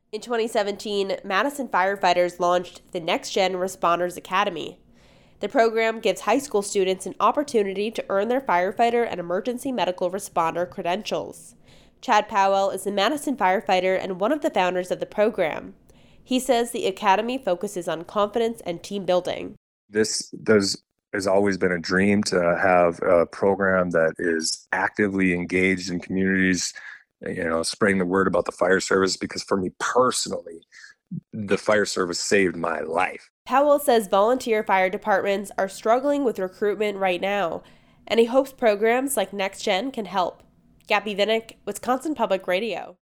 In 2017, Madison firefighters launched the Next Gen Responders Academy. The program gives high school students an opportunity to earn their firefighter and emergency medical responder credentials. Chad Powell is a Madison firefighter and one of the founders of the program. He says the academy focuses on confidence and team building. This has always been a dream to have a program that is actively engaged in communities, spreading the word about the fire service, because for me personally, the fire service saved my life. Powell says volunteer fire departments are struggling with recruitment right now, and he hopes programs like Next Gen can help. Gabby Vinnick, Wisconsin Public Radio.